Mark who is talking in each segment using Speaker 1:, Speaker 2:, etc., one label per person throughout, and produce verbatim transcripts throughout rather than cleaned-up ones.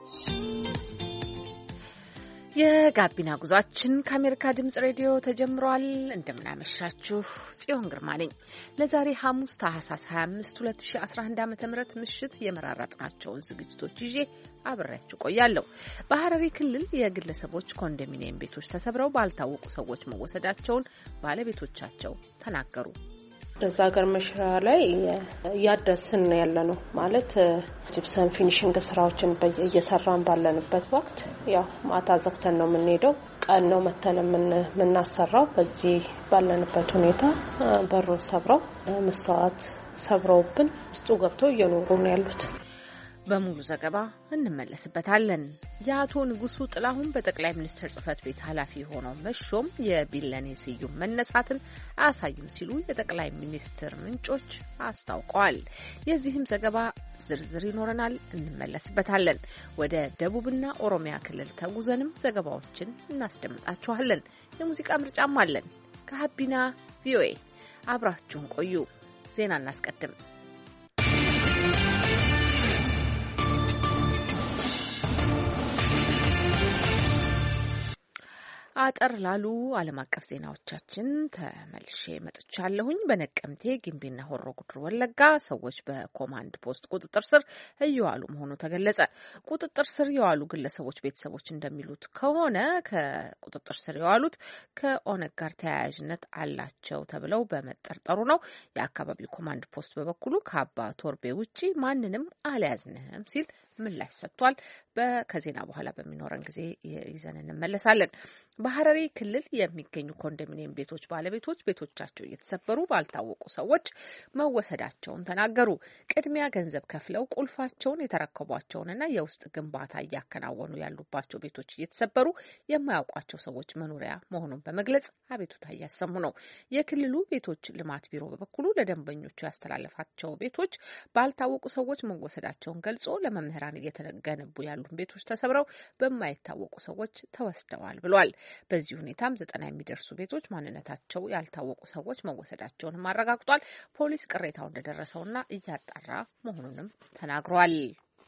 Speaker 1: የጋቢና ጉዟችን ከአሜሪካ ድምጽ ሬዲዮ ተጀምሯል። እንደምናመሻችሁ ጽዮን ግርማ ነኝ። ለዛሬ ሐሙስ ታህሳስ ሃያ አምስት ሁለት ሺህ አስራ አንድ ዓመተ ምህረት ምሽት የመራረጥናቸውን ዝግጅቶች ይዤ አብሬያችሁ ቆያለሁ። በሐረሪ ክልል የግለሰቦች ኮንዶሚኒየም ቤቶች ተሰብረው ባልታወቁ ሰዎች መወሰዳቸውን ባለቤቶቻቸው ተናገሩ።
Speaker 2: እዛ ሀገር መሽራ ላይ እያደስን ያለ ነው ማለት ጂፕሰም ፊኒሺንግ ስራዎችን እየሰራን ባለንበት ወቅት ያው ማታ ዘግተን ነው የምንሄደው፣ ቀን ነው መተን የምናሰራው። በዚህ ባለንበት ሁኔታ በሩን ሰብረው መስዋዕት ሰብረውብን ውስጡ ገብተው እየኖሩ ነው ያሉት።
Speaker 1: በሙሉ ዘገባ እንመለስበታለን። የአቶ ንጉሱ ጥላሁን በጠቅላይ ሚኒስትር ጽህፈት ቤት ኃላፊ ሆነው መሾም የቢለኔ ስዩም መነሳትን አያሳይም ሲሉ የጠቅላይ ሚኒስትር ምንጮች አስታውቀዋል። የዚህም ዘገባ ዝርዝር ይኖረናል፣ እንመለስበታለን። ወደ ደቡብና ኦሮሚያ ክልል ተጉዘንም ዘገባዎችን እናስደምጣችኋለን። የሙዚቃ ምርጫም አለን። ከሀቢና ቪኦኤ አብራችሁን ቆዩ። ዜና እናስቀድም። አጠር ላሉ ዓለም አቀፍ ዜናዎቻችን ተመልሼ መጥቻለሁኝ። በነቀምቴ ግንቢና ሆሮ ጉድሩ ወለጋ ሰዎች በኮማንድ ፖስት ቁጥጥር ስር እየዋሉ መሆኑ ተገለጸ። ቁጥጥር ስር የዋሉ ግለሰቦች ቤተሰቦች እንደሚሉት ከሆነ ከቁጥጥር ስር የዋሉት ከኦነግ ጋር ተያያዥነት አላቸው ተብለው በመጠርጠሩ ነው። የአካባቢው ኮማንድ ፖስት በበኩሉ ከአባ ቶርቤ ውጪ ማንንም አልያዝንም ሲል ምላሽ ሰጥቷል። ከዜና በኋላ በሚኖረን ጊዜ ይዘን እንመለሳለን። በሐረሪ ክልል የሚገኙ ኮንዶሚኒየም ቤቶች ባለቤቶች ቤቶቻቸው እየተሰበሩ ባልታወቁ ሰዎች መወሰዳቸውን ተናገሩ። ቅድሚያ ገንዘብ ከፍለው ቁልፋቸውን የተረከቧቸውንና የውስጥ ግንባታ እያከናወኑ ያሉባቸው ቤቶች እየተሰበሩ የማያውቋቸው ሰዎች መኖሪያ መሆኑን በመግለጽ አቤቱታ እያሰሙ ነው። የክልሉ ቤቶች ልማት ቢሮ በበኩሉ ለደንበኞቹ ያስተላለፋቸው ቤቶች ባልታወቁ ሰዎች መወሰዳቸውን ገልጾ ለመምህራን እየተገነቡ ያሉ ቤቶች ተሰብረው በማይታወቁ ሰዎች ተወስደዋል ብሏል። በዚህ ሁኔታም ዘጠና የሚደርሱ ቤቶች ማንነታቸው ያልታወቁ ሰዎች መወሰዳቸውንም አረጋግጧል። ፖሊስ ቅሬታው እንደደረሰውና እያጣራ መሆኑንም ተናግሯል።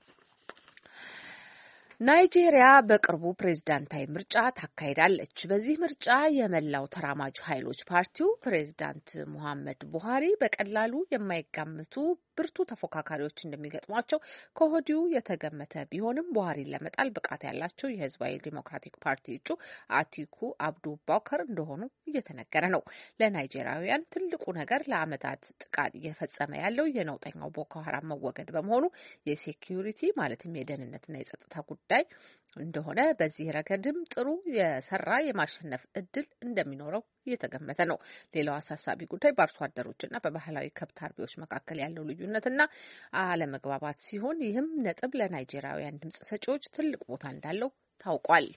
Speaker 1: ናይጄሪያ በቅርቡ ፕሬዝዳንታዊ ምርጫ ታካሂዳለች። በዚህ ምርጫ የመላው ተራማጅ ኃይሎች ፓርቲው ፕሬዝዳንት ሙሐመድ ቡሃሪ በቀላሉ የማይጋመቱ ብርቱ ተፎካካሪዎች እንደሚገጥሟቸው ከወዲሁ የተገመተ ቢሆንም ቡሃሪን ለመጣል ብቃት ያላቸው የህዝባዊ ዲሞክራቲክ ፓርቲ እጩ አቲኩ አብዱ ባከር እንደሆኑ እየተነገረ ነው። ለናይጄሪያውያን ትልቁ ነገር ለዓመታት ጥቃት እየፈጸመ ያለው የነውጠኛው ቦኮ ሀራም መወገድ በመሆኑ የሴኪዩሪቲ ማለትም የደህንነትና የጸጥታ ጉዳይ እንደሆነ በዚህ ረገድም ጥሩ የሰራ የማሸነፍ እድል እንደሚኖረው እየተገመተ ነው። ሌላው አሳሳቢ ጉዳይ በአርሶ አደሮችና በባህላዊ ከብት አርቢዎች መካከል ያለው ልዩነትና አለመግባባት ሲሆን ይህም ነጥብ ለናይጄሪያውያን ድምጽ ሰጪዎች ትልቅ ቦታ እንዳለው ታውቋል።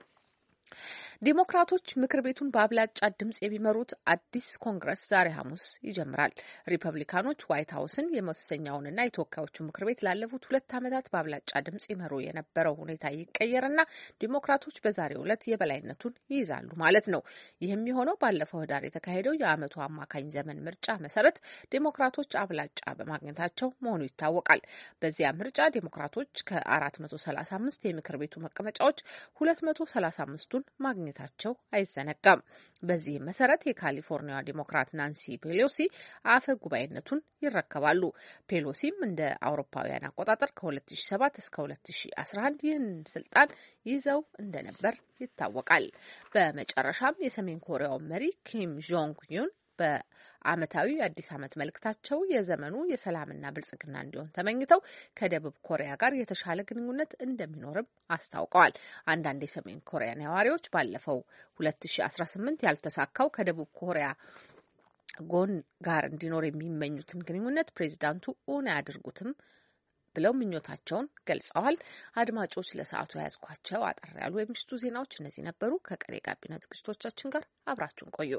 Speaker 1: ዲሞክራቶች ምክር ቤቱን በአብላጫ ድምጽ የሚመሩት አዲስ ኮንግረስ ዛሬ ሐሙስ ይጀምራል። ሪፐብሊካኖች ዋይት ሀውስን የመወሰኛውንና የተወካዮቹ ምክር ቤት ላለፉት ሁለት ዓመታት በአብላጫ ድምጽ ይመሩ የነበረው ሁኔታ ይቀየርና ዲሞክራቶች በዛሬው ዕለት የበላይነቱን ይይዛሉ ማለት ነው። ይህም የሆነው ባለፈው ህዳር የተካሄደው የዓመቱ አማካኝ ዘመን ምርጫ መሰረት ዲሞክራቶች አብላጫ በማግኘታቸው መሆኑ ይታወቃል። በዚያ ምርጫ ዲሞክራቶች ከአራት መቶ ሰላሳ አምስት የምክር ቤቱ መቀመጫዎች ሁለት መቶ ሰላሳ አምስቱን ማግኘታቸው አይዘነጋም። በዚህ መሰረት የካሊፎርኒያ ዲሞክራት ናንሲ ፔሎሲ አፈ ጉባኤነቱን ይረከባሉ። ፔሎሲም እንደ አውሮፓውያን አቆጣጠር ከሁለት ሺህ ሰባት እስከ ሁለት ሺህ አስራ አንድ ይህን ስልጣን ይዘው እንደነበር ይታወቃል። በመጨረሻም የሰሜን ኮሪያው መሪ ኪም ጆንግ ዩን በዓመታዊ የአዲስ ዓመት መልእክታቸው የዘመኑ የሰላምና ብልጽግና እንዲሆን ተመኝተው ከደቡብ ኮሪያ ጋር የተሻለ ግንኙነት እንደሚኖርም አስታውቀዋል። አንዳንድ የሰሜን ኮሪያ ነዋሪዎች ባለፈው ሁለት ሺህ አስራ ስምንት ያልተሳካው ከደቡብ ኮሪያ ጎን ጋር እንዲኖር የሚመኙትን ግንኙነት ፕሬዚዳንቱ እውን አያድርጉትም ብለው ምኞታቸውን ገልጸዋል። አድማጮች ለሰዓቱ የያዝኳቸው አጠር ያሉ የምሽቱ ዜናዎች እነዚህ ነበሩ። ከቀሪ ጋቢና ዝግጅቶቻችን ጋር አብራችሁን ቆዩ።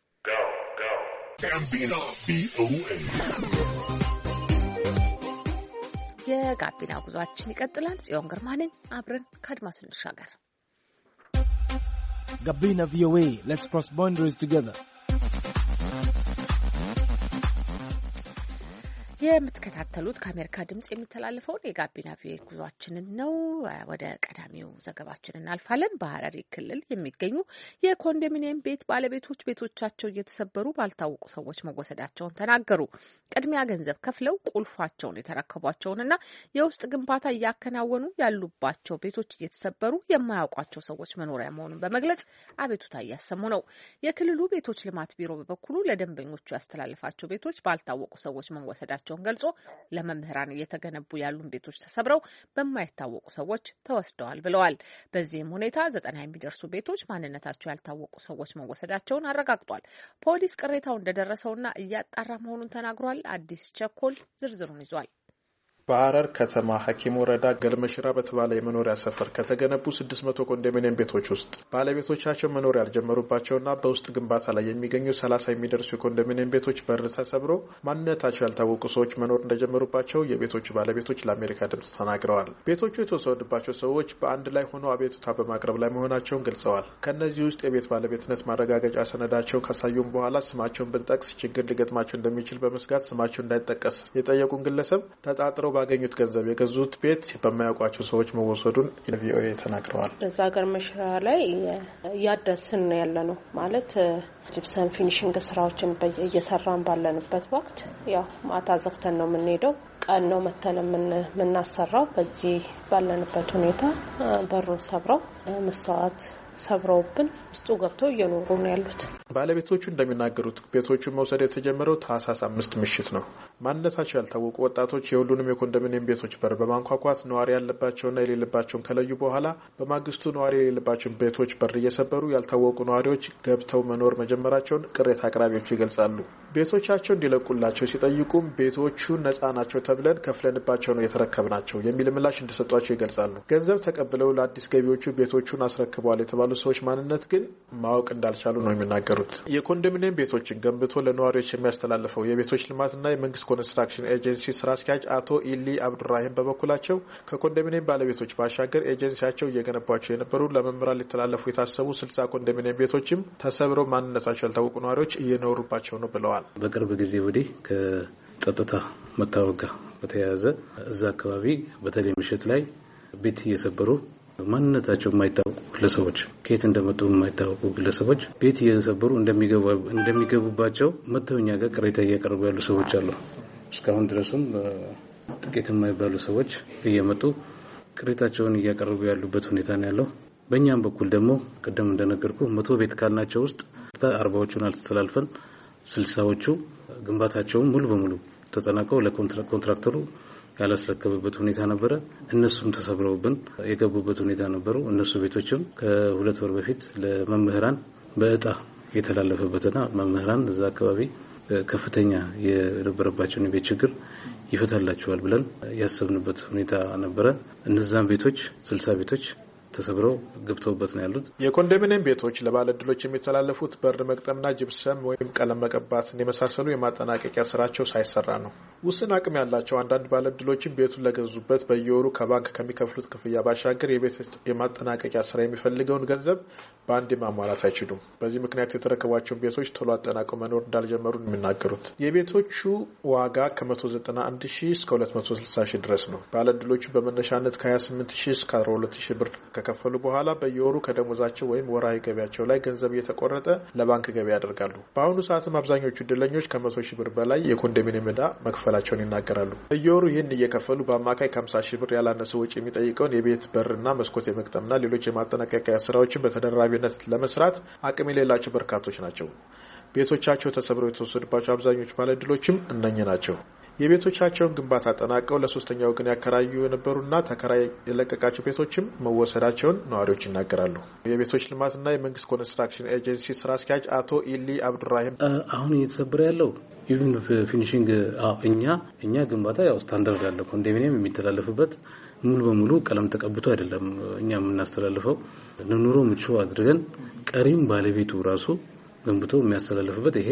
Speaker 1: የጋቢና ጉዟችን ይቀጥላል። ጽዮን ግርማ ነኝ። አብረን ከአድማስ እንሻገር።
Speaker 3: ጋቢና ቪኦኤ Let's cross boundaries together.
Speaker 1: የምትከታተሉት ከአሜሪካ ድምጽ የሚተላለፈውን የጋቢና ቪኦኤ ጉዟችንን ነው። ወደ ቀዳሚው ዘገባችን እናልፋለን። በሐረሪ ክልል የሚገኙ የኮንዶሚኒየም ቤት ባለቤቶች ቤቶቻቸው እየተሰበሩ ባልታወቁ ሰዎች መወሰዳቸውን ተናገሩ። ቅድሚያ ገንዘብ ከፍለው ቁልፋቸውን የተረከቧቸውንና የውስጥ ግንባታ እያከናወኑ ያሉባቸው ቤቶች እየተሰበሩ የማያውቋቸው ሰዎች መኖሪያ መሆኑን በመግለጽ አቤቱታ እያሰሙ ነው። የክልሉ ቤቶች ልማት ቢሮ በበኩሉ ለደንበኞቹ ያስተላለፋቸው ቤቶች ባልታወቁ ሰዎች መወሰዳቸው ገልጾ ለመምህራን እየተገነቡ ያሉ ቤቶች ተሰብረው በማይታወቁ ሰዎች ተወስደዋል ብለዋል። በዚህም ሁኔታ ዘጠና የሚደርሱ ቤቶች ማንነታቸው ያልታወቁ ሰዎች መወሰዳቸውን አረጋግጧል። ፖሊስ ቅሬታው እንደደረሰውና እያጣራ መሆኑን ተናግሯል። አዲስ ቸኮል ዝርዝሩን ይዟል።
Speaker 4: በሐረር ከተማ ሐኪም ወረዳ ገልመሽራ በተባለ የመኖሪያ ሰፈር ከተገነቡ ስድስት መቶ ኮንዶሚኒየም ቤቶች ውስጥ ባለቤቶቻቸው መኖሪያ ያልጀመሩባቸውና በውስጥ ግንባታ ላይ የሚገኙ ሰላሳ የሚደርሱ የኮንዶሚኒየም ቤቶች በር ተሰብሮ ማንነታቸው ያልታወቁ ሰዎች መኖር እንደጀመሩባቸው የቤቶቹ ባለቤቶች ለአሜሪካ ድምጽ ተናግረዋል። ቤቶቹ የተወሰዱባቸው ሰዎች በአንድ ላይ ሆነው አቤቱታ በማቅረብ ላይ መሆናቸውን ገልጸዋል። ከእነዚህ ውስጥ የቤት ባለቤትነት ማረጋገጫ ሰነዳቸው ካሳዩም በኋላ ስማቸውን ብንጠቅስ ችግር ሊገጥማቸው እንደሚችል በመስጋት ስማቸው እንዳይጠቀስ የጠየቁን ግለሰብ ተጣጥረው ባገኙት ገንዘብ የገዙት ቤት በማያውቋቸው ሰዎች መወሰዱን ቪኦኤ ተናግረዋል።
Speaker 2: እዛ ገልመሽራ ላይ ያደስን ያለ ነው ማለት ጂፕሰም ፊኒሺንግ ስራዎችን እየሰራን ባለንበት ወቅት ያው ማታ ዘግተን ነው የምንሄደው፣ ቀን ነው መተን የምናሰራው። በዚህ ባለንበት ሁኔታ በሩን ሰብረው መስዋዕት ሰብረውብን ውስጡ ገብተው እየኖሩ ነው ያሉት።
Speaker 4: ባለቤቶቹ እንደሚናገሩት ቤቶቹን መውሰድ የተጀመረው ታህሳስ አምስት ምሽት ነው። ማንነታቸው ያልታወቁ ወጣቶች የሁሉንም የኮንዶሚኒየም ቤቶች በር በማንኳኳት ነዋሪ ያለባቸውና የሌለባቸውን ከለዩ በኋላ በማግስቱ ነዋሪ የሌለባቸውን ቤቶች በር እየሰበሩ ያልታወቁ ነዋሪዎች ገብተው መኖር መጀመራቸውን ቅሬታ አቅራቢዎቹ ይገልጻሉ። ቤቶቻቸው እንዲለቁላቸው ሲጠይቁም ቤቶቹ ነጻ ናቸው ተብለን ከፍለንባቸው ነው የተረከብናቸው የሚል ምላሽ እንደሰጧቸው ይገልጻሉ። ገንዘብ ተቀብለው ለአዲስ ገቢዎቹ ቤቶቹን አስረክበዋል የተባሉ ሰዎች ማንነት ግን ማወቅ እንዳልቻሉ ነው የሚናገሩት። የኮንዶሚኒየም ቤቶችን ገንብቶ ለነዋሪዎች የሚያስተላልፈው የቤቶች ልማትና የመንግስት ኮንስትራክሽን ኤጀንሲ ስራ አስኪያጅ አቶ ኢሊ አብዱራሂም በበኩላቸው ከኮንዶሚኒየም ባለቤቶች ባሻገር ኤጀንሲያቸው እየገነባቸው የነበሩ ለመምህራን ሊተላለፉ የታሰቡ ስልሳ ኮንዶሚኒየም ቤቶችም ተሰብረው ማንነታቸው ያልታወቁ ነዋሪዎች እየኖሩባቸው ነው ብለዋል።
Speaker 5: በቅርብ ጊዜ ወዲህ ከጸጥታ መታወቅ ጋር በተያያዘ እዛ አካባቢ በተለይ ምሽት ላይ ቤት እየሰበሩ ማንነታቸው የማይታወቁ ግለሰቦች ከየት እንደመጡ የማይታወቁ ግለሰቦች ቤት እየሰበሩ እንደሚገቡ እንደሚገቡባቸው መተውኛ ጋር ቅሬታ እያቀረቡ ያሉ ሰዎች አሉ። እስካሁን ድረስም ጥቂት የማይባሉ ሰዎች እየመጡ ቅሬታቸውን እያቀረቡ ያሉበት ሁኔታ ነው ያለው። በእኛም በኩል ደግሞ ቀደም እንደነገርኩ መቶ ቤት ካልናቸው ውስጥ አርባዎቹን አልተላልፈን ስልሳዎቹ ግንባታቸውን ሙሉ በሙሉ ተጠናቀው ለኮንትራክተሩ ያላስረከበበት ሁኔታ ነበረ። እነሱም ተሰብረውብን የገቡበት ሁኔታ ነበሩ። እነሱ ቤቶችም ከሁለት ወር በፊት ለመምህራን በእጣ የተላለፈበትና መምህራን እዛ አካባቢ ከፍተኛ የነበረባቸውን የቤት ችግር ይፈታላቸዋል ብለን ያሰብንበት ሁኔታ ነበረ። እነዛን ቤቶች ስልሳ ቤቶች ተሰብረው ገብተውበት ነው ያሉት።
Speaker 4: የኮንዶሚኒየም ቤቶች ለባለዕድሎች የሚተላለፉት በር መቅጠምና ጅብሰም ወይም ቀለም መቀባትን የመሳሰሉ የማጠናቀቂያ ስራቸው ሳይሰራ ነው። ውስን አቅም ያላቸው አንዳንድ ባለዕድሎችን ቤቱን ለገዙበት በየወሩ ከባንክ ከሚከፍሉት ክፍያ ባሻገር የቤት የማጠናቀቂያ ስራ የሚፈልገውን ገንዘብ በአንድ ማሟላት አይችሉም። በዚህ ምክንያት የተረከቧቸውን ቤቶች ቶሎ አጠናቀው መኖር እንዳልጀመሩ ነው የሚናገሩት። የቤቶቹ ዋጋ ከመቶ ዘጠና አንድ ሺህ እስከ ሁለት መቶ ስልሳ ሺህ ድረስ ነው። ባለዕድሎቹ በመነሻነት ከሀያ ስምንት ሺህ እስከ አስራ ሁለት ሺህ ብር ከከፈሉ በኋላ በየወሩ ከደሞዛቸው ወይም ወራዊ ገቢያቸው ላይ ገንዘብ እየተቆረጠ ለባንክ ገቢ ያደርጋሉ። በአሁኑ ሰዓትም አብዛኞቹ እድለኞች ከመቶ ሺህ ብር በላይ የኮንዶሚኒየም ዕዳ መክፈላቸውን ይናገራሉ። በየወሩ ይህን እየከፈሉ በአማካይ ከሀምሳ ሺህ ብር ያላነሰ ወጪ የሚጠይቀውን የቤት በርና መስኮት የመቅጠምና ሌሎች የማጠናቀቂያ ስራዎችን በተደራቢነት ለመስራት አቅም የሌላቸው በርካቶች ናቸው። ቤቶቻቸው ተሰብረው የተወሰዱባቸው አብዛኞቹ ባለዕድሎችም እነኚህ ናቸው። የቤቶቻቸውን ግንባታ አጠናቀው ለሶስተኛ ወገን ያከራዩ የነበሩና ተከራይ የለቀቃቸው ቤቶችም መወሰዳቸውን ነዋሪዎች ይናገራሉ። የቤቶች ልማትና የመንግስት ኮንስትራክሽን ኤጀንሲ ስራ አስኪያጅ አቶ ኢሊ አብዱራሂም
Speaker 5: አሁን እየተሰበረ ያለው ኢቭን ፊኒሺንግ እኛ እኛ ግንባታ ያው ስታንዳርድ አለ። ኮንዶሚኒየም የሚተላለፍበት ሙሉ በሙሉ ቀለም ተቀብቶ አይደለም እኛ የምናስተላልፈው። ለኑሮ ምቹ አድርገን ቀሪም ባለቤቱ ራሱ ገንብቶ የሚያስተላልፍበት ይሄ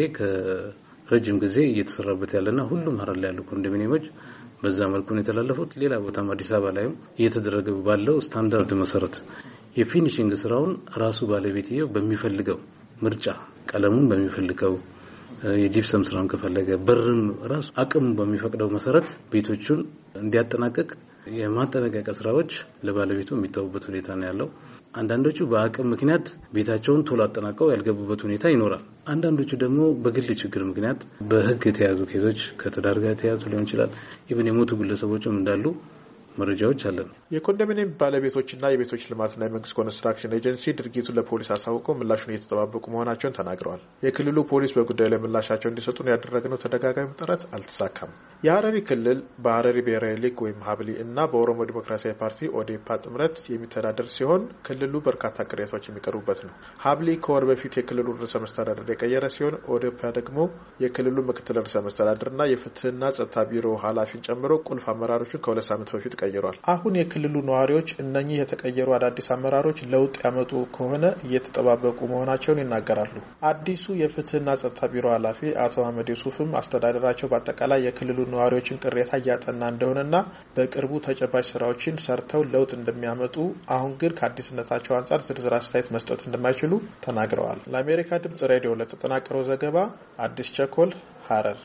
Speaker 5: ከረጅም ጊዜ እየተሰራበት ያለና ሁሉም ሀረር ላይ ያሉ ኮንዶሚኒየሞች በዛ መልኩ ነው የተላለፉት። ሌላ ቦታም አዲስ አበባ ላይም እየተደረገ ባለው ስታንዳርድ መሰረት የፊኒሺንግ ስራውን ራሱ ባለቤትየው በሚፈልገው ምርጫ ቀለሙን በሚፈልገው የጂፕሰም ስራን ከፈለገ ብርም ራሱ አቅም በሚፈቅደው መሰረት ቤቶቹን እንዲያጠናቅቅ የማጠናቀቂያ ስራዎች ለባለቤቱ የሚተውበት ሁኔታ ነው ያለው። አንዳንዶቹ በአቅም ምክንያት ቤታቸውን ቶሎ አጠናቀው ያልገቡበት ሁኔታ ይኖራል። አንዳንዶቹ ደግሞ በግል ችግር ምክንያት በህግ የተያዙ ኬዞች ከትዳር ጋር የተያዙ ሊሆን ይችላል። ኢቭን የሞቱ ግለሰቦችም እንዳሉ መረጃዎች አለን።
Speaker 4: የኮንዶሚኒየም ባለቤቶችና የቤቶች ልማትና የመንግስት ኮንስትራክሽን ኤጀንሲ ድርጊቱን ለፖሊስ አሳውቀው ምላሹን እየተጠባበቁ መሆናቸውን ተናግረዋል። የክልሉ ፖሊስ በጉዳዩ ላይ ምላሻቸውን እንዲሰጡን ያደረግነው ተደጋጋሚ ጥረት አልተሳካም። የሀረሪ ክልል በሀረሪ ብሔራዊ ሊግ ወይም ሀብሊ እና በኦሮሞ ዲሞክራሲያዊ ፓርቲ ኦዴፓ ጥምረት የሚተዳደር ሲሆን ክልሉ በርካታ ቅሬታዎች የሚቀርቡበት ነው። ሀብሊ ከወር በፊት የክልሉ ርዕሰ መስተዳድር የቀየረ ሲሆን ኦዴፓ ደግሞ የክልሉ ምክትል ርዕሰ መስተዳድርና የፍትህና ጸጥታ ቢሮ ኃላፊን ጨምሮ ቁልፍ አመራሮችን ከሁለት ሳምንት በፊት ቀይሯል። አሁን የክልሉ ነዋሪዎች እነኚህ የተቀየሩ አዳዲስ አመራሮች ለውጥ ያመጡ ከሆነ እየተጠባበቁ መሆናቸውን ይናገራሉ። አዲሱ የፍትህና ጸጥታ ቢሮ ኃላፊ አቶ አህመድ ዩሱፍም አስተዳደራቸው በአጠቃላይ የክልሉ ነዋሪዎችን ቅሬታ እያጠና እንደሆነና በቅርቡ ተጨባጭ ስራዎችን ሰርተው ለውጥ እንደሚያመጡ፣ አሁን ግን ከአዲስነታቸው አንጻር ዝርዝር አስተያየት መስጠት እንደማይችሉ ተናግረዋል። ለአሜሪካ ድምጽ ሬዲዮ ለተጠናቀረው ዘገባ አዲስ ቸኮል ሀረር።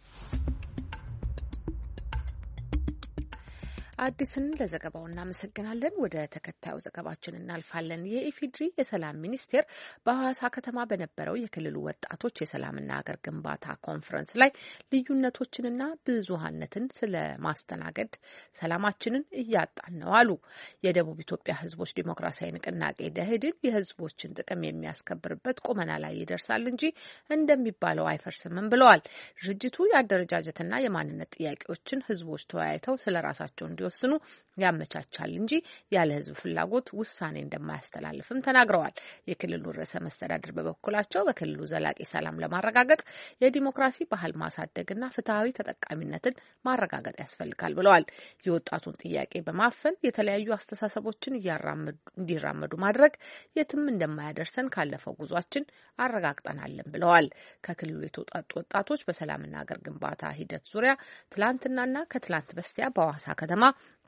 Speaker 1: አዲስን ለዘገባው እናመሰግናለን። ወደ ተከታዩ ዘገባችን እናልፋለን። የኢፌዴሪ የሰላም ሚኒስቴር በሐዋሳ ከተማ በነበረው የክልሉ ወጣቶች የሰላምና ሀገር ግንባታ ኮንፈረንስ ላይ ልዩነቶችንና ብዙሃነትን ስለማስተናገድ ሰላማችንን እያጣን ነው አሉ። የደቡብ ኢትዮጵያ ሕዝቦች ዲሞክራሲያዊ ንቅናቄ ደኢህዴን የሕዝቦችን ጥቅም የሚያስከብርበት ቁመና ላይ ይደርሳል እንጂ እንደሚባለው አይፈርስምም ብለዋል። ድርጅቱ የአደረጃጀትና የማንነት ጥያቄዎችን ሕዝቦች ተወያይተው ስለራሳቸው እንዲ ወስኑ ያመቻቻል እንጂ ያለ ህዝብ ፍላጎት ውሳኔ እንደማያስተላልፍም ተናግረዋል። የክልሉ ርዕሰ መስተዳድር በበኩላቸው በክልሉ ዘላቂ ሰላም ለማረጋገጥ የዲሞክራሲ ባህል ማሳደግና ፍትሃዊ ተጠቃሚነትን ማረጋገጥ ያስፈልጋል ብለዋል። የወጣቱን ጥያቄ በማፈን የተለያዩ አስተሳሰቦችን እንዲራመዱ ማድረግ የትም እንደማያደርሰን ካለፈው ጉዟችን አረጋግጠናልን ብለዋል። ከክልሉ የተውጣጡ ወጣቶች በሰላምና ሀገር ግንባታ ሂደት ዙሪያ ትላንትናና ከትላንት በስቲያ በሐዋሳ ከተማ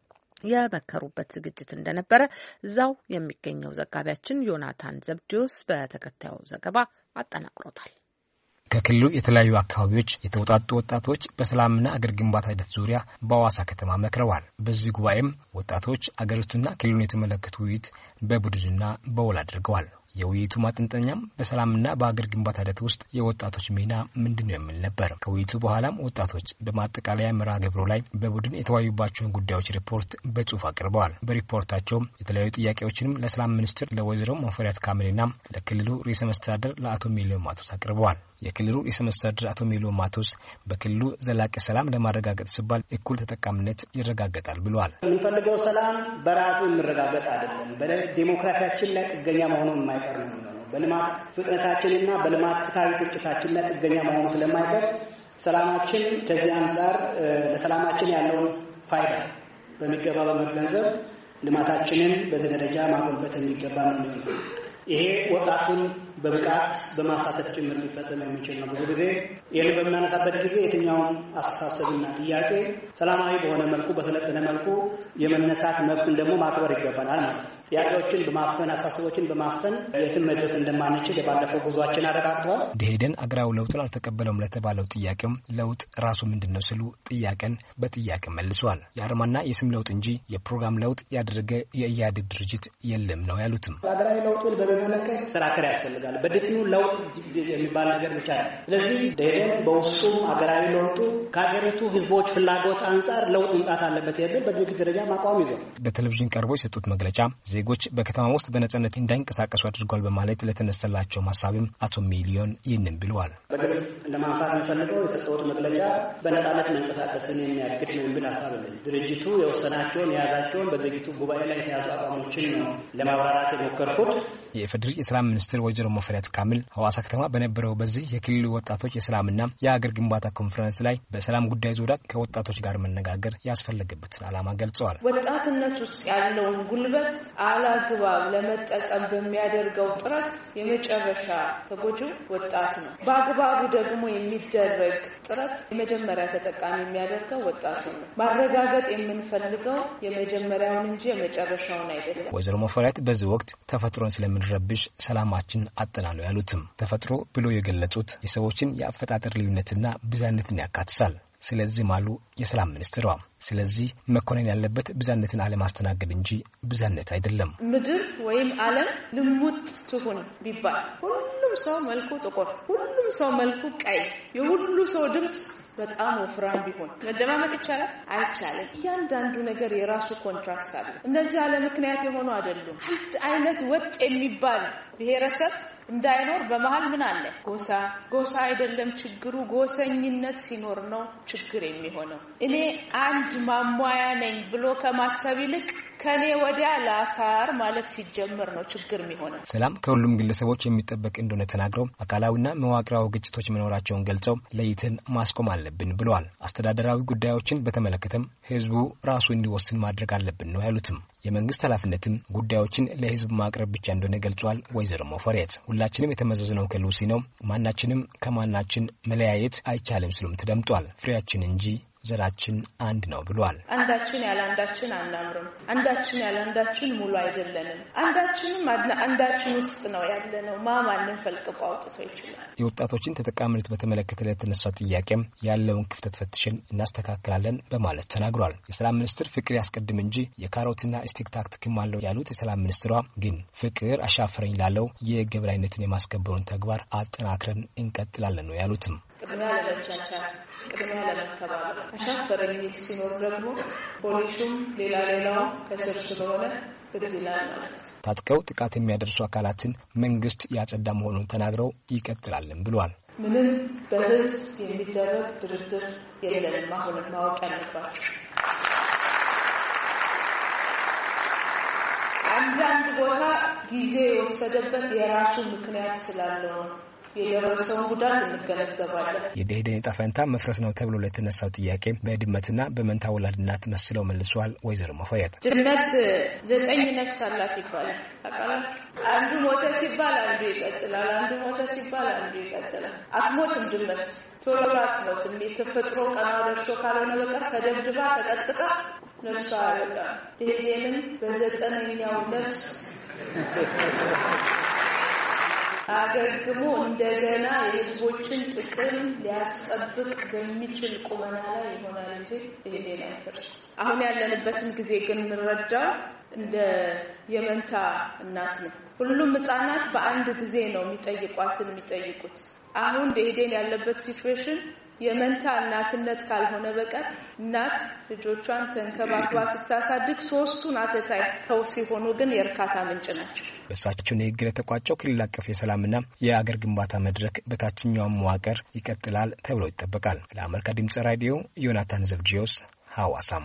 Speaker 1: የመከሩበት ዝግጅት እንደነበረ እዛው የሚገኘው ዘጋቢያችን ዮናታን ዘብዲዮስ በተከታዩ ዘገባ አጠናቅሮታል።
Speaker 6: ከክልሉ የተለያዩ አካባቢዎች የተውጣጡ ወጣቶች በሰላምና አገር ግንባታ ሂደት ዙሪያ በሐዋሳ ከተማ መክረዋል። በዚህ ጉባኤም ወጣቶች አገሪቱና ክልሉን የተመለከቱ ውይይት በቡድንና በውል አድርገዋል። የውይይቱ ማጠንጠኛም በሰላምና በአገር ግንባታ ሂደት ውስጥ የወጣቶች ሚና ምንድነው የሚል ነበር። ከውይይቱ በኋላም ወጣቶች በማጠቃለያ መርሃ ግብሩ ላይ በቡድን የተወያዩባቸውን ጉዳዮች ሪፖርት በጽሁፍ አቅርበዋል። በሪፖርታቸውም የተለያዩ ጥያቄዎችንም ለሰላም ሚኒስትር ለወይዘሮ ሙፈሪያት ካሚልና ለክልሉ ርዕሰ መስተዳድር ለአቶ ሚሊዮን ማቶስ አቅርበዋል። የክልሉ ርዕሰ መስተዳድር አቶ ሚሊዮን ማቶስ በክልሉ ዘላቂ ሰላም ለማረጋገጥ ሲባል እኩል ተጠቃሚነት ይረጋገጣል ብለዋል።
Speaker 7: የምንፈልገው ሰላም በራሱ የሚረጋገጥ አይደለም፣ በዲሞክራሲያችን ላይ ጥገኛ መሆኑን የማይቀር ነው። በልማት ፍጥነታችንና በልማት ፍትሃዊ ፍጭታችን ላይ ጥገኛ መሆኑ ስለማይቀር ሰላማችን ከዚህ አንጻር ለሰላማችን ያለውን ፋይዳ በሚገባ በመገንዘብ ልማታችንን በዚህ ደረጃ ማጎልበት የሚገባ ነው። ይሄ ወጣቱን በብቃት በማሳተፍ ጭምር ሊፈጸም የሚችል ነው። ብዙ ጊዜ ይህን በምናነሳበት ጊዜ የትኛውም አስተሳሰብና ጥያቄ ሰላማዊ በሆነ መልኩ በሰለጠነ መልኩ የመነሳት መብትን ደግሞ ማክበር ይገባናል ማለት ነው። ጥያቄዎችን በማፈን አስተሳሰቦችን በማፈን የትም መድረስ እንደማንችል የባለፈው ጉዟችን አረጋግጧል። ደኢህዴን አገራዊ ለውጥን አልተቀበለውም ለተባለው ጥያቄም ለውጥ ራሱ ምንድነው ሲሉ ጥያቄን በጥያቄ መልሷል። የአርማና የስም ለውጥ እንጂ የፕሮግራም ለውጥ ያደረገ የኢህአዴግ ድርጅት የለም ነው ያሉትም። አገራዊ ለውጥን በመመለከት ስራከር ያስፈልጋል። በድፍኑ ለውጥ የሚባል ነገር ብቻ ነው። ስለዚህ ደኢህዴን በውስጡም አገራዊ ለውጡ ከሀገሪቱ ህዝቦች ፍላጎት አንጻር ለውጥ መምጣት አለበት የሚል በድርጅት ደረጃ ማቋም ይዟል። በቴሌቪዥን ቀርቦ የሰጡት መግለጫ ዜጎች በከተማ ውስጥ በነጻነት እንዳይንቀሳቀሱ አድርጓል በማለት ለተነሳላቸው ሀሳብም አቶ ሚሊዮን ይህንን ብለዋል። በግልጽ ለማንሳት የሚፈልገው የሰጡት መግለጫ በነጻነት መንቀሳቀስን የሚያግድ ነው የሚል ሀሳብ አለ። ድርጅቱ የወሰናቸውን የያዛቸውን በድርጅቱ ጉባኤ ላይ የተያዙ አቋሞችን ነው ለማብራራት የሞከርኩት። የኢፌዴሪ የሰላም ሚኒስትር ወይዘሮ ሙፈሪያት ካሚል ሐዋሳ ከተማ በነበረው በዚህ የክልሉ ወጣቶች የሰላምና የሀገር ግንባታ ኮንፈረንስ ላይ በሰላም ጉዳይ ዙሪያ ከወጣቶች ጋር መነጋገር ያስፈለገበትን ዓላማ ገልጸዋል።
Speaker 2: ወጣትነት ውስጥ ያለውን ጉልበት አላግባብ ለመጠቀም በሚያደርገው ጥረት የመጨረሻ ተጎጂው ወጣት ነው። በአግባቡ ደግሞ የሚደረግ ጥረት የመጀመሪያ ተጠቃሚ የሚያደርገው ወጣቱ ነው። ማረጋገጥ የምንፈልገው የመጀመሪያውን እንጂ የመጨረሻውን አይደለም።
Speaker 6: ወይዘሮ ሙፈሪያት በዚህ ወቅት ተፈጥሮን ስለምንረብሽ ሰላማችን አጠናነው ያሉትም ተፈጥሮ ብሎ የገለጹት የሰዎችን የአፈጣጠር ልዩነትና ብዛነትን ያካትታል። ስለዚህ ማሉ የሰላም ሚኒስትሯ ስለዚህ መኮነን ያለበት ብዛነትን አለማስተናገድ እንጂ ብዛነት አይደለም።
Speaker 2: ምድር ወይም ዓለም ልሙጥ ትሁን ቢባል ሁሉም ሰው መልኩ ጥቁር፣ ሁሉም ሰው መልኩ ቀይ፣ የሁሉ ሰው ድምጽ በጣም ወፍራም ቢሆን መደማመጥ ይቻላል? አይቻልም። እያንዳንዱ ነገር የራሱ ኮንትራስት አለ። እነዚህ አለ ምክንያት የሆኑ አይደሉም። አንድ አይነት ወጥ የሚባል ብሔረሰብ እንዳይኖር በመሃል ምን አለ? ጎሳ። ጎሳ አይደለም ችግሩ፣ ጎሰኝነት ሲኖር ነው ችግር የሚሆነው። እኔ አንድ ማሟያ ነኝ ብሎ ከማሰብ ይልቅ ከኔ ወዲያ ላሳር ማለት ሲጀምር ነው ችግር የሚሆነው።
Speaker 6: ሰላም ከሁሉም ግለሰቦች የሚጠበቅ እንደሆነ ተናግረው አካላዊና መዋቅራዊ ግጭቶች መኖራቸውን ገልጸው ለይተን ማስቆም አለብን ብለዋል። አስተዳደራዊ ጉዳዮችን በተመለከተም ህዝቡ ራሱ እንዲወስን ማድረግ አለብን ነው ያሉትም። የመንግስት ኃላፊነትም ጉዳዮችን ለህዝብ ማቅረብ ብቻ እንደሆነ ገልጿል። ወይዘሮ ሙፈሪያት ሁላችንም የተመዘዝነው ከሉሲ ነው፣ ማናችንም ከማናችን መለያየት አይቻልም ሲሉም ተደምጧል። ፍሬያችን እንጂ ዘራችን አንድ ነው ብሏል።
Speaker 2: አንዳችን ያለ አንዳችን አናምርም፣ አንዳችን ያለ አንዳችን ሙሉ አይደለንም፣ አንዳችንም አንዳችን ውስጥ ነው ያለነው። ማማንን ፈልቅቆ አውጥቶ ይችላል።
Speaker 6: የወጣቶችን ተጠቃሚነት በተመለከተ ለተነሳ ጥያቄም ያለውን ክፍተት ፈትሸን እናስተካክላለን በማለት ተናግሯል። የሰላም ሚኒስትር ፍቅር ያስቀድም እንጂ የካሮትና ስቲክ ታክቲክም አለው ያሉት የሰላም ሚኒስትሯ ግን ፍቅር አሻፈረኝ ላለው የግብራዊነትን የማስከበሩን ተግባር አጠናክረን እንቀጥላለን ነው ያሉትም።
Speaker 2: ቅድሚያ ለመቻቻል፣ ቅድሚያ ለመከባበር፣ አሻፈረኝ የሚል ሲኖር ደግሞ ፖሊሱም ሌላ ሌላው ከስር ስለሆነ ግድ ይላል ማለት ነው።
Speaker 6: ታጥቀው ጥቃት የሚያደርሱ አካላትን መንግስት ያጸዳ መሆኑን ተናግረው ይቀጥላልን ብሏል።
Speaker 2: ምንም በህዝብ የሚደረግ ድርድር የለንም። አሁን ማወቅ ያለባቸው አንዳንድ ቦታ ጊዜ የወሰደበት የራሱ ምክንያት ስላለው ነው። የደረሰውን ጉዳት እንገነዘባለን።
Speaker 6: የደኢህዴን ዕጣ ፈንታ መፍረስ ነው ተብሎ ለተነሳው ጥያቄ በድመትና በመንታ ወላድናት መስለው መልሰዋል። ወይዘሮ ሙፈሪያት
Speaker 2: ድመት ዘጠኝ ነፍስ አላት ይባላል። አቃላ አንዱ ሞተ ሲባል አንዱ ይቀጥላል፣ አንዱ ሞተ ሲባል አንዱ ይቀጥላል። አትሞትም ድመት ቶሎ አትሞትም። የተፈጥሮ ቀና ደርሶ ካልሆነ በቀር ተደብድባ ተቀጥቅጣ ነፍሷ አይወጣም። ደኢህዴንን በዘጠነኛው ነፍስ አገግሞ እንደገና የህዝቦችን ጥቅም ሊያስጠብቅ በሚችል ቁመና ላይ ይሆናል እንጂ ደኢህዴን አይፈርስ። አሁን ያለንበትን ጊዜ ግን እንረዳው እንደ የመንታ እናት ነው። ሁሉም ህጻናት በአንድ ጊዜ ነው የሚጠይቋትን የሚጠይቁት። አሁን ደኢህዴን ያለበት ሲቹዌሽን የመንታ እናትነት ካልሆነ በቀር እናት ልጆቿን ተንከባክባ ስታሳድግ ሶስቱን አተታይ ሰው ሲሆኑ ግን የእርካታ ምንጭ ናቸው።
Speaker 6: በእሳቸው ንግግር የተቋጨው ክልል አቀፍ የሰላምና የአገር ግንባታ መድረክ በታችኛው መዋቅር ይቀጥላል ተብሎ ይጠበቃል። ለአሜሪካ ድምጽ ራዲዮ ዮናታን ዘብጂዮስ ሐዋሳም።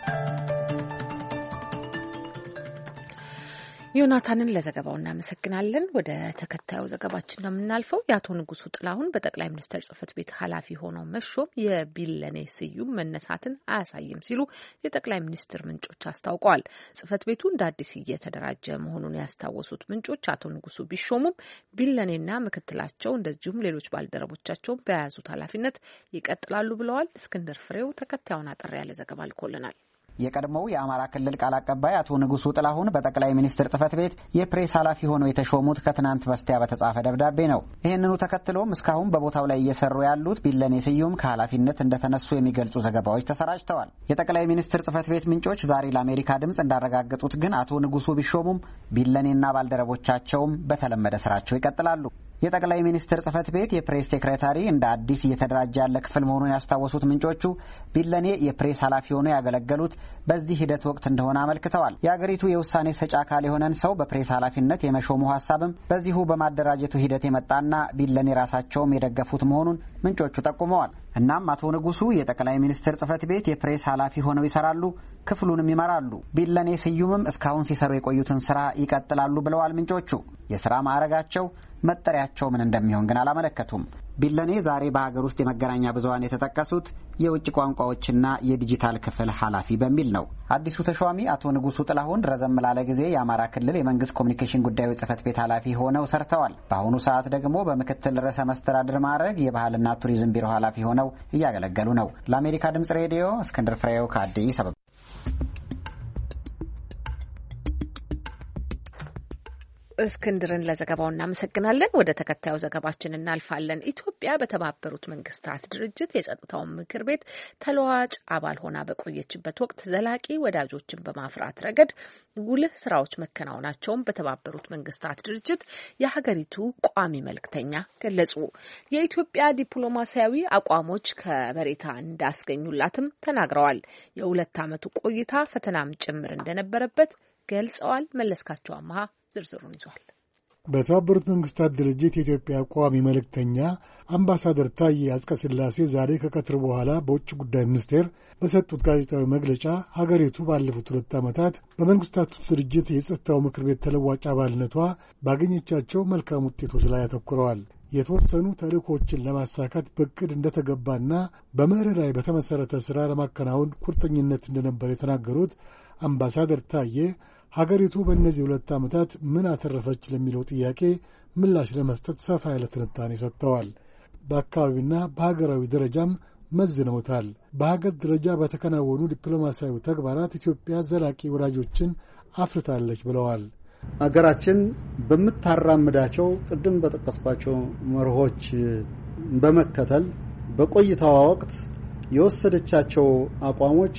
Speaker 1: ዮናታንን ለዘገባው እናመሰግናለን። ወደ ተከታዩ ዘገባችን ነው የምናልፈው። የአቶ ንጉሱ ጥላሁን በጠቅላይ ሚኒስትር ጽህፈት ቤት ኃላፊ ሆነው መሾም የቢለኔ ስዩም መነሳትን አያሳይም ሲሉ የጠቅላይ ሚኒስትር ምንጮች አስታውቀዋል። ጽህፈት ቤቱ እንደ አዲስ እየተደራጀ መሆኑን ያስታወሱት ምንጮች አቶ ንጉሱ ቢሾሙም ቢለኔና ምክትላቸው እንደዚሁም ሌሎች ባልደረቦቻቸው በያዙት ኃላፊነት ይቀጥላሉ ብለዋል። እስክንድር ፍሬው ተከታዩን አጠር ያለ ዘገባ ልኮልናል።
Speaker 8: የቀድሞው የአማራ ክልል ቃል አቀባይ አቶ ንጉሱ ጥላሁን በጠቅላይ ሚኒስትር ጽህፈት ቤት የፕሬስ ኃላፊ ሆነው የተሾሙት ከትናንት በስቲያ በተጻፈ ደብዳቤ ነው። ይህንኑ ተከትሎም እስካሁን በቦታው ላይ እየሰሩ ያሉት ቢለኔ ስዩም ከኃላፊነት እንደተነሱ የሚገልጹ ዘገባዎች ተሰራጭተዋል። የጠቅላይ ሚኒስትር ጽህፈት ቤት ምንጮች ዛሬ ለአሜሪካ ድምፅ እንዳረጋገጡት ግን አቶ ንጉሱ ቢሾሙም ቢለኔና ባልደረቦቻቸውም በተለመደ ስራቸው ይቀጥላሉ። የጠቅላይ ሚኒስትር ጽህፈት ቤት የፕሬስ ሴክሬታሪ እንደ አዲስ እየተደራጀ ያለ ክፍል መሆኑን ያስታወሱት ምንጮቹ ቢለኔ የፕሬስ ኃላፊ ሆነው ያገለገሉት በዚህ ሂደት ወቅት እንደሆነ አመልክተዋል። የአገሪቱ የውሳኔ ሰጪ አካል የሆነን ሰው በፕሬስ ኃላፊነት የመሾሙ ሀሳብም በዚሁ በማደራጀቱ ሂደት የመጣና ቢለኔ ራሳቸውም የደገፉት መሆኑን ምንጮቹ ጠቁመዋል። እናም አቶ ንጉሱ የጠቅላይ ሚኒስትር ጽህፈት ቤት የፕሬስ ኃላፊ ሆነው ይሰራሉ፣ ክፍሉንም ይመራሉ። ቢለኔ ስዩምም እስካሁን ሲሰሩ የቆዩትን ስራ ይቀጥላሉ ብለዋል ምንጮቹ። የስራ ማዕረጋቸው መጠሪያቸው ምን እንደሚሆን ግን አላመለከቱም። ቢለኔ ዛሬ በሀገር ውስጥ የመገናኛ ብዙሃን የተጠቀሱት የውጭ ቋንቋዎችና የዲጂታል ክፍል ኃላፊ በሚል ነው። አዲሱ ተሿሚ አቶ ንጉሱ ጥላሁን ረዘም ላለ ጊዜ የአማራ ክልል የመንግስት ኮሚኒኬሽን ጉዳዮች ጽህፈት ቤት ኃላፊ ሆነው ሰርተዋል። በአሁኑ ሰዓት ደግሞ በምክትል ርዕሰ መስተዳድር ማዕረግ የባህልና ቱሪዝም ቢሮ ኃላፊ ሆነው እያገለገሉ ነው። ለአሜሪካ ድምጽ ሬዲዮ እስክንድር ፍሬው ከአዲስ አበባ።
Speaker 1: እስክንድርን ለዘገባው እናመሰግናለን። ወደ ተከታዩ ዘገባችን እናልፋለን። ኢትዮጵያ በተባበሩት መንግስታት ድርጅት የጸጥታው ምክር ቤት ተለዋጭ አባል ሆና በቆየችበት ወቅት ዘላቂ ወዳጆችን በማፍራት ረገድ ጉልህ ስራዎች መከናወናቸውን በተባበሩት መንግስታት ድርጅት የሀገሪቱ ቋሚ መልእክተኛ ገለጹ። የኢትዮጵያ ዲፕሎማሲያዊ አቋሞች ከበሬታ እንዳስገኙላትም ተናግረዋል። የሁለት ዓመቱ ቆይታ ፈተናም ጭምር እንደነበረበት ገልጸዋል። መለስካቸው አማሃ ዝርዝሩን ይዟል።
Speaker 9: በተባበሩት መንግስታት ድርጅት የኢትዮጵያ ቋሚ መልእክተኛ አምባሳደር ታዬ አጽቀሥላሴ ዛሬ ከቀትር በኋላ በውጭ ጉዳይ ሚኒስቴር በሰጡት ጋዜጣዊ መግለጫ ሀገሪቱ ባለፉት ሁለት ዓመታት በመንግስታቱ ድርጅት የጸጥታው ምክር ቤት ተለዋጭ አባልነቷ ባገኘቻቸው መልካም ውጤቶች ላይ አተኩረዋል። የተወሰኑ ተልእኮችን ለማሳካት በእቅድ እንደተገባና በመርህ ላይ በተመሠረተ ሥራ ለማከናወን ቁርጠኝነት እንደነበር የተናገሩት አምባሳደር ታዬ ሀገሪቱ በእነዚህ ሁለት ዓመታት ምን አተረፈች ለሚለው ጥያቄ ምላሽ ለመስጠት ሰፋ ያለ ትንታኔ ሰጥተዋል። በአካባቢና በሀገራዊ ደረጃም መዝነውታል። በሀገር ደረጃ በተከናወኑ ዲፕሎማሲያዊ ተግባራት ኢትዮጵያ ዘላቂ ወዳጆችን አፍርታለች ብለዋል።
Speaker 10: አገራችን በምታራምዳቸው ቅድም በጠቀስኳቸው መርሆች በመከተል በቆይታዋ ወቅት የወሰደቻቸው አቋሞች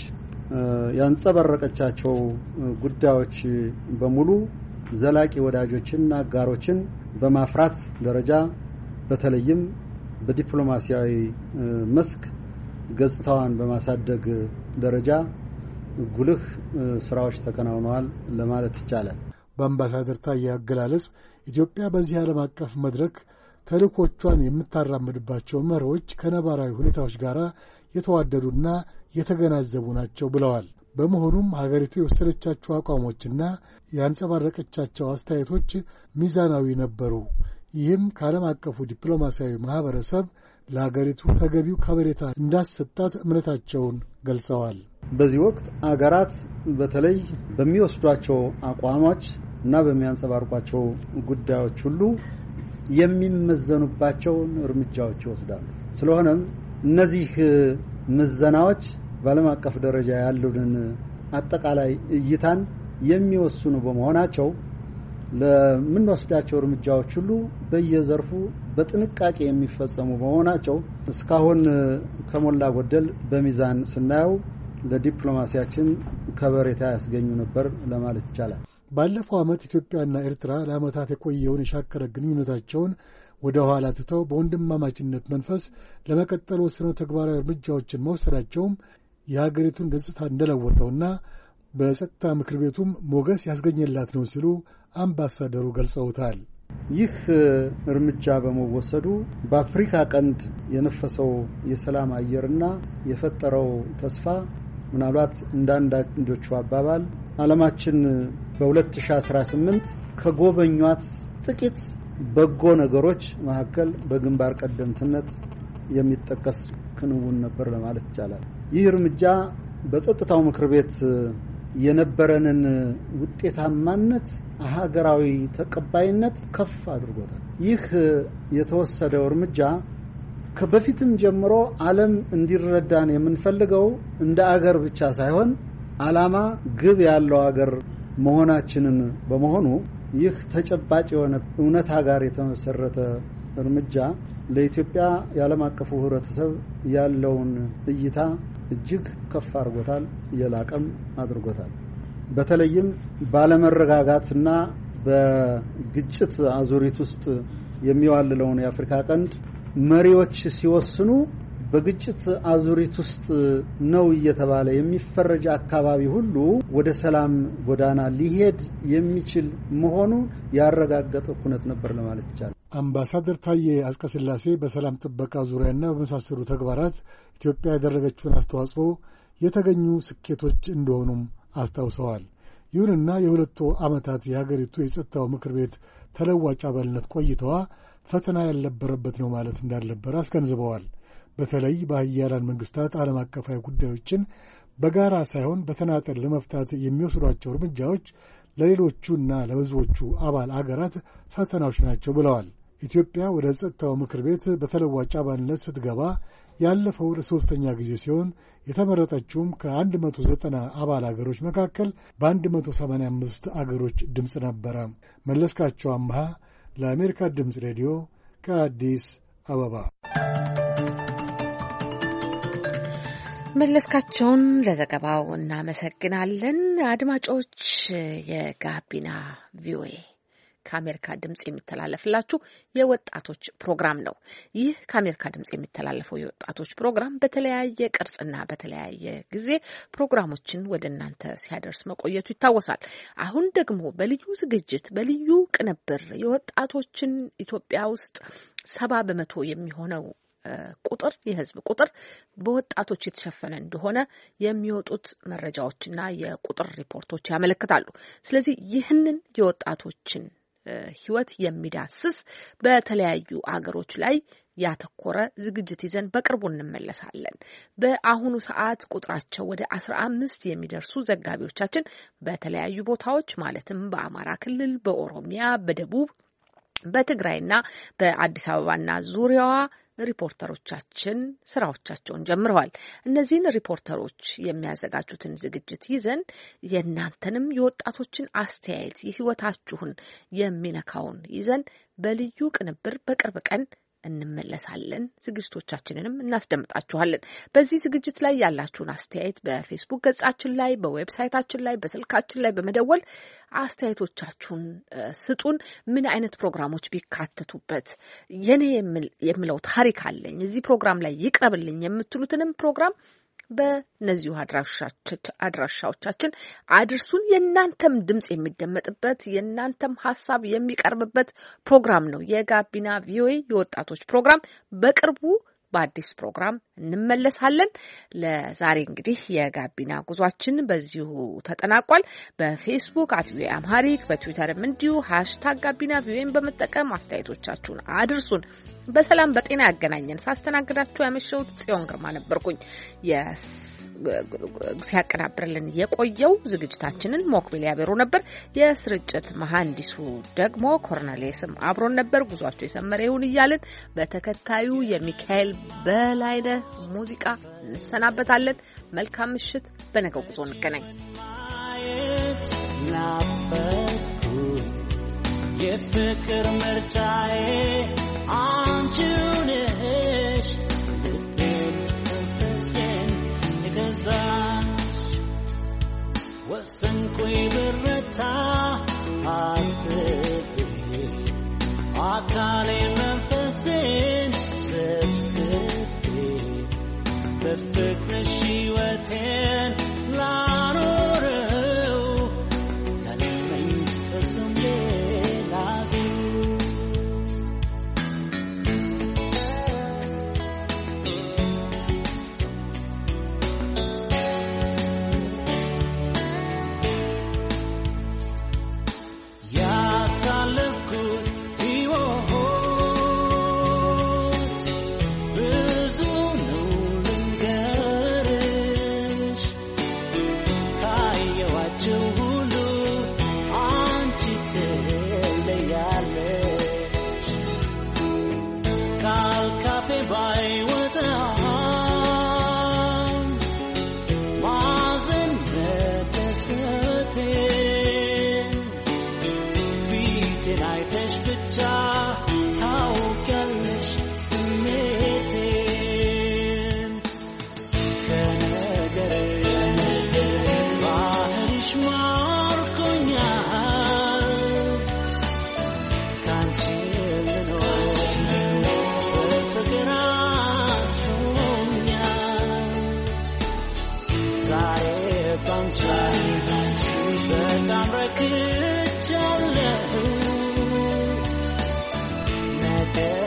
Speaker 10: ያንጸባረቀቻቸው ጉዳዮች በሙሉ ዘላቂ ወዳጆችንና አጋሮችን በማፍራት ደረጃ በተለይም በዲፕሎማሲያዊ መስክ ገጽታዋን በማሳደግ ደረጃ ጉልህ ስራዎች ተከናውነዋል ለማለት ይቻላል።
Speaker 9: በአምባሳደር ታዬ አገላለጽ ኢትዮጵያ በዚህ ዓለም አቀፍ መድረክ ተልእኮቿን የምታራምድባቸው መርሆች ከነባራዊ ሁኔታዎች ጋር የተዋደዱና የተገናዘቡ ናቸው ብለዋል። በመሆኑም ሀገሪቱ የወሰደቻቸው አቋሞችና ያንጸባረቀቻቸው አስተያየቶች ሚዛናዊ ነበሩ። ይህም ከዓለም አቀፉ ዲፕሎማሲያዊ ማህበረሰብ ለሀገሪቱ ተገቢው ከበሬታ እንዳሰጣት እምነታቸውን ገልጸዋል።
Speaker 10: በዚህ ወቅት አገራት በተለይ በሚወስዷቸው አቋሞች እና በሚያንጸባርቋቸው ጉዳዮች ሁሉ የሚመዘኑባቸውን እርምጃዎች ይወስዳሉ። ስለሆነም እነዚህ ምዘናዎች በዓለም አቀፍ ደረጃ ያሉንን አጠቃላይ እይታን የሚወስኑ በመሆናቸው ለምንወስዳቸው እርምጃዎች ሁሉ በየዘርፉ በጥንቃቄ የሚፈጸሙ በመሆናቸው እስካሁን ከሞላ ጎደል በሚዛን ስናየው ለዲፕሎማሲያችን ከበሬታ ያስገኙ ነበር ለማለት ይቻላል።
Speaker 9: ባለፈው ዓመት ኢትዮጵያና ኤርትራ ለዓመታት የቆየውን የሻከረ ግንኙነታቸውን ወደ ኋላ ትተው በወንድማማችነት መንፈስ ለመቀጠል ወስነው ተግባራዊ እርምጃዎችን መውሰዳቸውም የሀገሪቱን ገጽታ እንደለወጠውና በጸጥታ ምክር ቤቱም ሞገስ ያስገኘላት ነው ሲሉ አምባሳደሩ ገልጸውታል።
Speaker 10: ይህ እርምጃ በመወሰዱ በአፍሪካ ቀንድ የነፈሰው የሰላም አየርና የፈጠረው ተስፋ ምናልባት እንዳንዳንዶቹ አባባል ዓለማችን በ2018 ከጎበኟት ጥቂት በጎ ነገሮች መካከል በግንባር ቀደምትነት የሚጠቀስ ክንውን ነበር ለማለት ይቻላል። ይህ እርምጃ በጸጥታው ምክር ቤት የነበረንን ውጤታማነት ሀገራዊ ተቀባይነት ከፍ አድርጎታል። ይህ የተወሰደው እርምጃ ከበፊትም ጀምሮ ዓለም እንዲረዳን የምንፈልገው እንደ አገር ብቻ ሳይሆን ዓላማ ግብ ያለው አገር መሆናችንን በመሆኑ ይህ ተጨባጭ የሆነ እውነታ ጋር የተመሰረተ እርምጃ ለኢትዮጵያ የዓለም አቀፉ ህብረተሰብ ያለውን እይታ እጅግ ከፍ አድርጎታል፣ የላቀም አድርጎታል። በተለይም ባለመረጋጋትና በግጭት አዙሪት ውስጥ የሚዋልለውን የአፍሪካ ቀንድ መሪዎች ሲወስኑ በግጭት አዙሪት ውስጥ ነው እየተባለ የሚፈረጅ አካባቢ ሁሉ ወደ ሰላም ጎዳና ሊሄድ የሚችል መሆኑ ያረጋገጠ ኩነት ነበር ለማለት ይቻላል።
Speaker 9: አምባሳደር ታዬ አጽቀሥላሴ በሰላም ጥበቃ ዙሪያና በመሳሰሉ ተግባራት ኢትዮጵያ ያደረገችውን አስተዋጽኦ የተገኙ ስኬቶች እንደሆኑም አስታውሰዋል። ይሁንና የሁለቱ ዓመታት የሀገሪቱ የጸጥታው ምክር ቤት ተለዋጭ አባልነት ቆይታዋ ፈተና ያልነበረበት ነው ማለት እንዳልነበር አስገንዝበዋል። በተለይ በሀያላን መንግስታት ዓለም አቀፋዊ ጉዳዮችን በጋራ ሳይሆን በተናጠል ለመፍታት የሚወስዷቸው እርምጃዎች ለሌሎቹና ለብዙዎቹ አባል አገራት ፈተናዎች ናቸው ብለዋል። ኢትዮጵያ ወደ ጸጥታው ምክር ቤት በተለዋጭ አባልነት ስትገባ ያለፈው ለሶስተኛ ጊዜ ሲሆን የተመረጠችውም ከአንድ መቶ ዘጠና አባል አገሮች መካከል በአንድ መቶ ሰማንያ አምስት አገሮች ድምፅ ነበረ። መለስካቸው አምሃ ለአሜሪካ ድምፅ ሬዲዮ ከአዲስ አበባ።
Speaker 1: መለስካቸውን ለዘገባው እናመሰግናለን። አድማጮች የጋቢና ቪኦኤ ከአሜሪካ ድምጽ የሚተላለፍላችሁ የወጣቶች ፕሮግራም ነው። ይህ ከአሜሪካ ድምጽ የሚተላለፈው የወጣቶች ፕሮግራም በተለያየ ቅርጽና በተለያየ ጊዜ ፕሮግራሞችን ወደ እናንተ ሲያደርስ መቆየቱ ይታወሳል። አሁን ደግሞ በልዩ ዝግጅት በልዩ ቅንብር የወጣቶችን ኢትዮጵያ ውስጥ ሰባ በመቶ የሚሆነው ቁጥር የህዝብ ቁጥር በወጣቶች የተሸፈነ እንደሆነ የሚወጡት መረጃዎችና የቁጥር ሪፖርቶች ያመለክታሉ። ስለዚህ ይህንን የወጣቶችን ህይወት የሚዳስስ በተለያዩ አገሮች ላይ ያተኮረ ዝግጅት ይዘን በቅርቡ እንመለሳለን። በአሁኑ ሰዓት ቁጥራቸው ወደ አስራ አምስት የሚደርሱ ዘጋቢዎቻችን በተለያዩ ቦታዎች ማለትም በአማራ ክልል፣ በኦሮሚያ፣ በደቡብ፣ በትግራይና በአዲስ አበባና ዙሪያዋ ሪፖርተሮቻችን ስራዎቻቸውን ጀምረዋል። እነዚህን ሪፖርተሮች የሚያዘጋጁትን ዝግጅት ይዘን የእናንተንም የወጣቶችን አስተያየት የህይወታችሁን የሚነካውን ይዘን በልዩ ቅንብር በቅርብ ቀን እንመለሳለን። ዝግጅቶቻችንንም እናስደምጣችኋለን። በዚህ ዝግጅት ላይ ያላችሁን አስተያየት በፌስቡክ ገጻችን ላይ፣ በዌብሳይታችን ላይ፣ በስልካችን ላይ በመደወል አስተያየቶቻችሁን ስጡን። ምን አይነት ፕሮግራሞች ቢካተቱበት የኔ የምለው ታሪክ አለኝ እዚህ ፕሮግራም ላይ ይቅረብልኝ የምትሉትንም ፕሮግራም በእነዚሁ አድራሻዎቻችን አድርሱን። የእናንተም ድምጽ የሚደመጥበት የእናንተም ሀሳብ የሚቀርብበት ፕሮግራም ነው የጋቢና ቪኦኤ የወጣቶች ፕሮግራም። በቅርቡ በአዲስ ፕሮግራም እንመለሳለን። ለዛሬ እንግዲህ የጋቢና ጉዟችን በዚሁ ተጠናቋል። በፌስቡክ አት ቪኦኤ አምሃሪክ፣ በትዊተርም እንዲሁ ሃሽታግ ጋቢና ቪኦኤን በመጠቀም አስተያየቶቻችሁን አድርሱን። በሰላም በጤና ያገናኘን። ሳስተናግዳችሁ ያመሸሁት ጽዮን ግርማ ነበርኩኝ። ሲያቀናብርልን የቆየው ዝግጅታችንን ሞክቢል ያበሩ ነበር። የስርጭት መሐንዲሱ ደግሞ ኮርኔሊየስም አብሮን ነበር። ጉዟችሁ የሰመረ ይሁን እያልን በተከታዩ የሚካኤል በላይነህ ሙዚቃ እንሰናበታለን። መልካም ምሽት። በነገው ጉዞ እንገናኝ። የፍቅር ምርጫዬ አንቺው ነሽ ወሰንኩኝ ብረታ አስቤ አካሌ መንፈሴን ሰብስቤ በፍቅርሽ ሕይወቴን ላኖረው ላለመኝ እሱም ሌላ ሰው በጣም ረክቻለሁ ነገ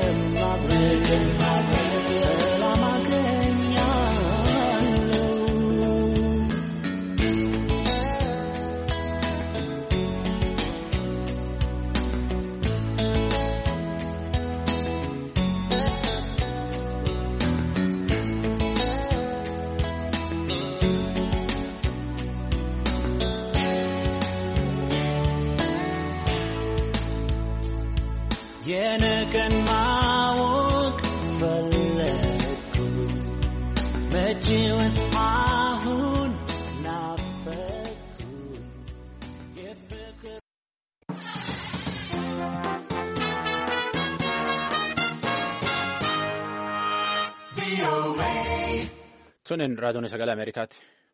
Speaker 11: የነገን ማወቅ ፈለግኩ መጪውን አሁን ናፈቅኩ የፍቅር
Speaker 12: Sono in Radio Sagale Americati.